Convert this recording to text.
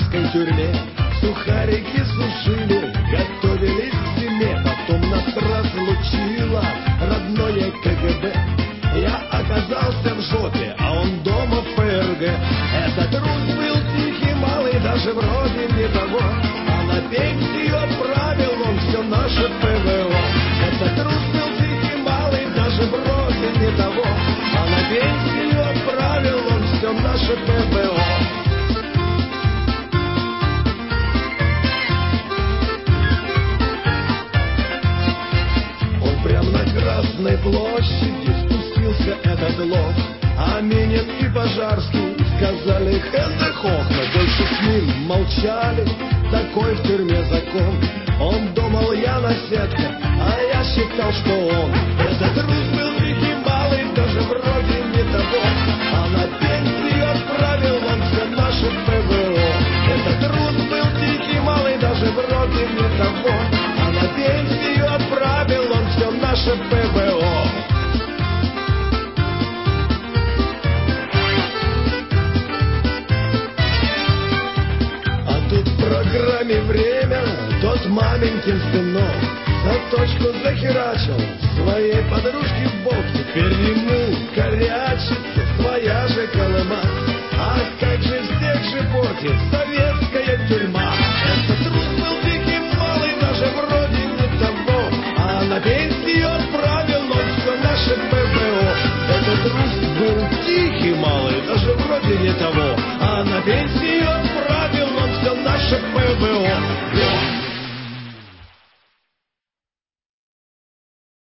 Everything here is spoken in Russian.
царской тюрьме. Сухарики сушили, готовились к зиме. Потом нас разлучило родное КГБ. Я оказался в жопе, а он дома в ФРГ. Этот Рус был тихий, малый, даже вроде не того. А на пенсию отправил он все наше ПВО. Этот Рус был тихий, малый, даже вроде не того. А на пенсию отправил он все наше ПВО. Он прям на Красной площади спустился этот лох. А Минин и Пожарский сказали хэ-зэ-хох. Мы больше с ним молчали, такой в тюрьме закон. Он думал, я наседка, а я считал, что он. Этот Рус был тихий, малый, даже вроде не того. А на пенсию отправил он все наше ПВО. Этот Рус был тихий, малый, даже вроде не того. А на пенсию отправил он все наше ПВО. В программе «Время» тот маменькин сынок за точку захерачил своей подружке в бок. Теперь ему корячится своя же Колыма. Ах, как же всех же портит советская тюрьма. Этот Рус был дикий, малый, даже вроде не того. А на пенсию отправил он все наше ПВО. Этот Рус был тихий, малый, даже вроде не того. А на пенсию отправил он все наше ПВО.